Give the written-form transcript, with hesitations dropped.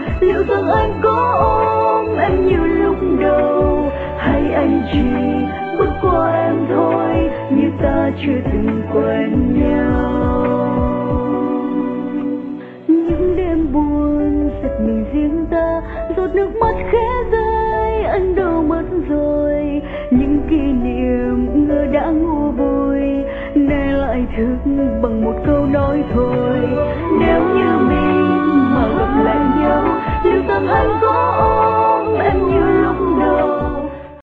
liệu rằng anh có ôm em như lúc đầu, hay anh chỉ bước qua em thôi như ta chưa từng quen nhau. Những đêm buồn giật mình riêng ta, giọt nước mắt khẽ rơi, anh đâu mất rồi. Những kỷ niệm ngỡ đã ngu bùi, nay lại thức bằng một câu nói thôi. Nếu như mình mà gặp lại nhau, liệu rằng anh